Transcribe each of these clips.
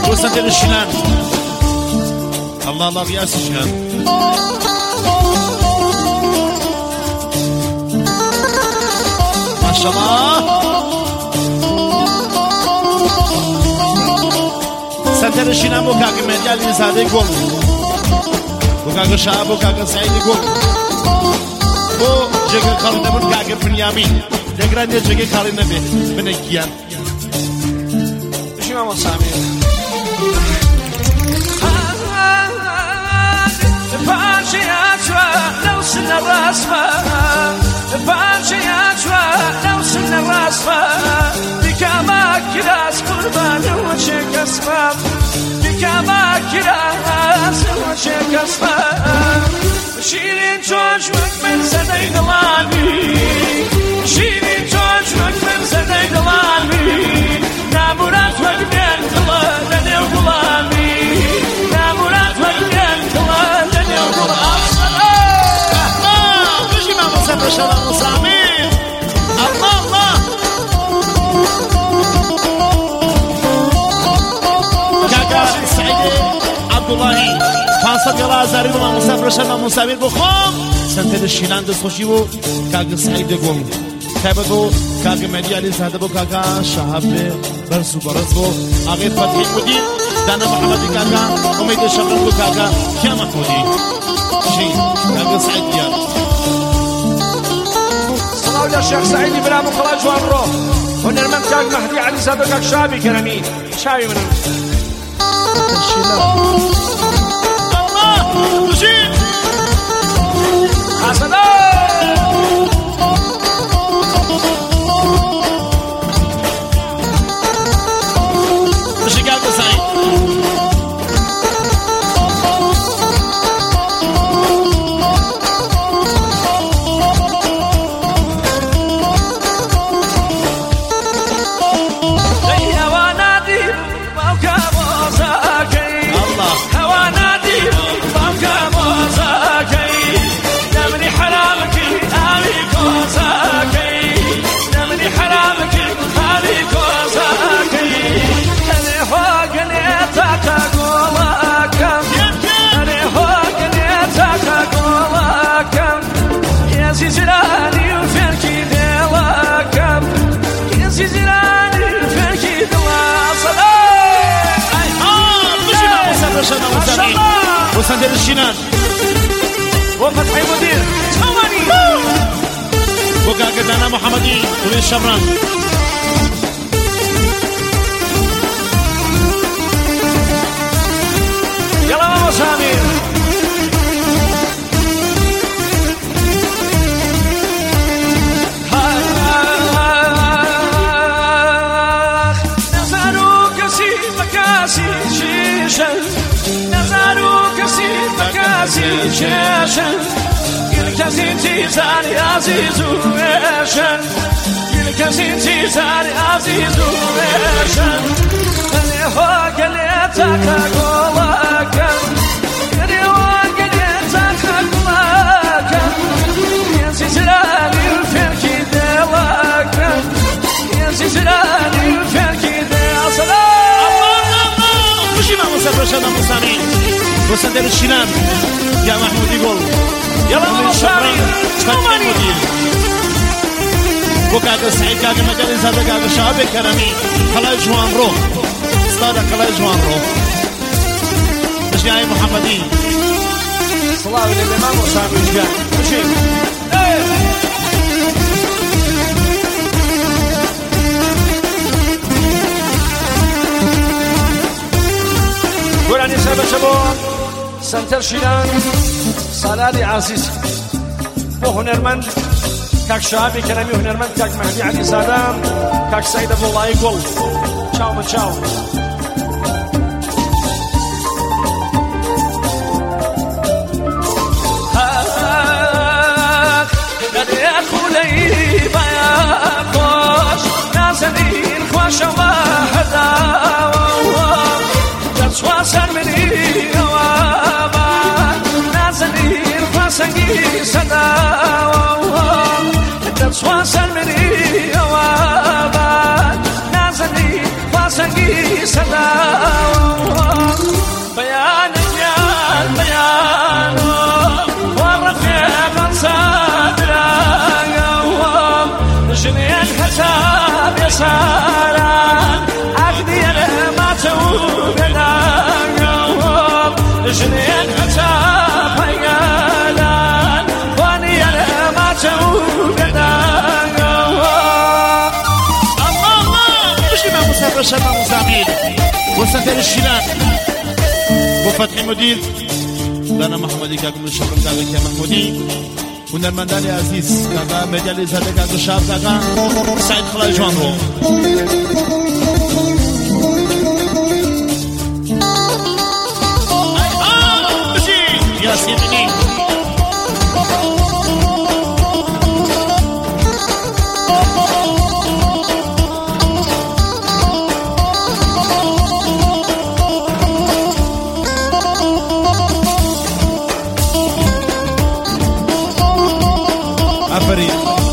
وسط الشلان الله الله بياس الشلان ما شاء الله سنتر الشلان بو كاك مديال زاده گل بو كاك شعب بو كاك سعيد گل بو جگر خالد بو كاك بنيامين دگران جگر خالد نبي بنكيان شو ما سامي بانشي أجوا لو سن الراسفة بانشي أجوا لو سن الراسفة بكما كراس قربان وشك أسفة بكما كراس وشك أسفة شيرين جوج من زدي ضلالي شيرين جوج من زدي ضلالي نامورات وقبل ضلالي وضلالي نامورات وقبل ضلالي شرف صامين الله الله كاكا سعيد عبد الله فانصد يلا زاري ولا مسافر شرف مسافر بخوم سنتر الشيلان دست خوشي و كاكا سعيد قوم خيبتو كاكا مديالي زاده بو كاكا شهاب برسو برسو آغير فتحي مدير دانا محمد كاكا اميد شبرن بو كاكا كيا محمودي شيء كاكا سعيد ديال يا شيخ سعيد إبراهيم وخلاص جوان روح ونرمن كاك مهدي علي زادو كاك شابي كرمين شابي من الله مجيب حسنا مشي كاك سعيد زيزراني وفركي دلاكم يا زيزراني وفركي دلاصل اي مشي مع مسافر شنا مسافر وسندر الشنان وفتحي مدير ثواني وكاك دانا محمدي ولي الشمران يلا ماما سامير شاشن الكاسين تيزاني عزيز ويشن الكاسين تيزاني عزيز ويشن اللي هو قليتك أقولك اللي هو قليتك أقولك يا زيزراني وفركي دلك يا زيزراني وفركي دلك مشي ما مسافر شنا مسامين وسندر الشنان يا محمود يقول يلا مشاري فتحي مدير وكاكا سعيد كاكا مجال زاده كاكا شعب كرمي خلاص جوان روح استاذ خلاص جوان روح مشي يا محمدي صلاة للإمام وصحبه الجاه مشي قراني سبا شباب سنتر شيلان صلالي عزيز وهنرمند كاك شعبي كلامي وهنرمند كاك مهدي علي سادام كاك سعيد ابو الله يقول تشاو من تشاو يا خولي بيا خوش نازنين خوش واحد سواسن مني وابا نازنين فاسنجي صدا سواسن مني وابا نازنين فاسنجي صدا برشاد ماموسامیر وسنتر الشيلان وفتحي مدير دانا محمدي كاكم الشبرم كاكا محمودي ونرمنداني عزيز كاكا مجالي زادة كاكا شاب كاكا سعيد خلاي جوانرو ياسيني أفريد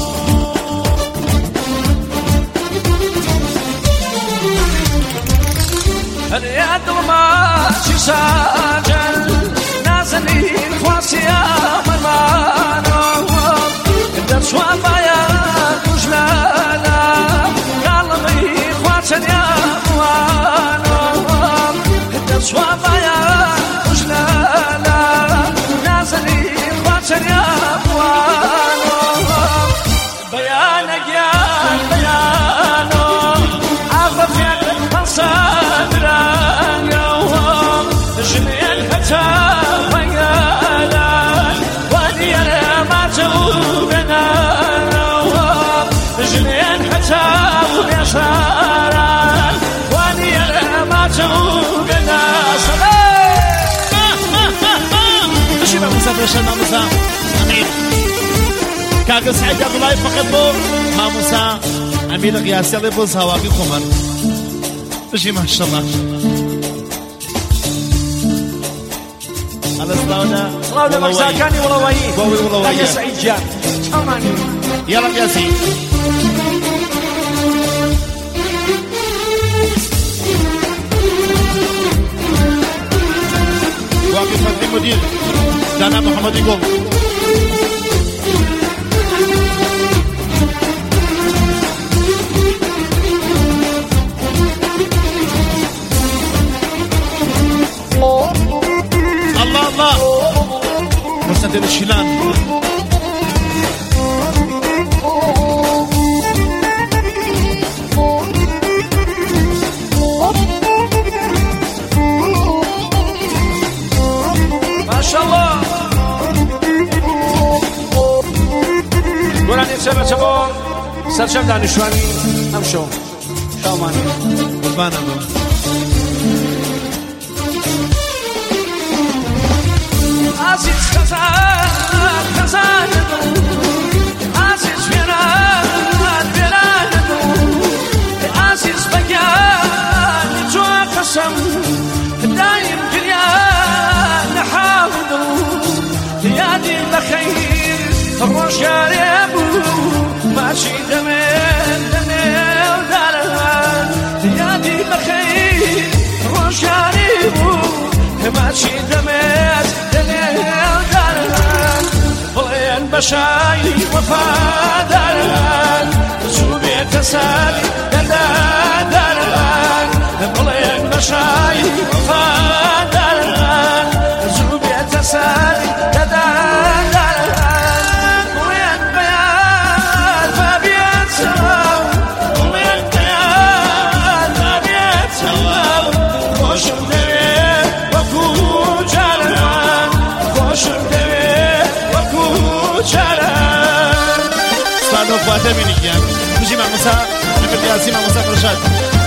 اليد ما ساجل نازلي خواسي يا مرمانو انت سوابا يا مجلالا قلبي خواسن يا موانو انت سوابا يا مجلالا نازلي خواسن يا موانو بيانك يا بيانو عرف يا صدران يوم جميل حتى بيانا واني انا ما توبنا يوم جميل حتى بيساران واني انا ما توبنا شباب مسافر شنا موسى امير كاكا سعيد عبد الله فقط بو ما موسى امير قياسي الله بوز هواقي خمر بشي ما شاء الله على صلاونا مرزاكاني ولوائي كاكا سعيد جان شاماني يلا قياسي واقف فتحي مدير دانا محمد يقول الله الله مستدير الشيلان ما شاء الله قراني سبع سبع سرشم دانشواني همشو شاماني قربان ابو عزيز خزان خزان عزيز فيران فيران عزيز بقيان جوا قسم دايم كريان نحاول يادي بخير الرجال يابو ماشي دمين دمين وداران يادي بخير الرجال يابو ماشي دمين دمين وداران بلين بشاي وفاداران زوبي تسالي داران بلين بشاي وفاداران زوبي تسالي داران وين بيان فابيان سلام وين بيان فابيان سلام خوشم دوي وكو جاران خوشم دوي وكو جاران استعدوا فاتح مني بيجي مع موسى نبي قياسي مع موسى برشاد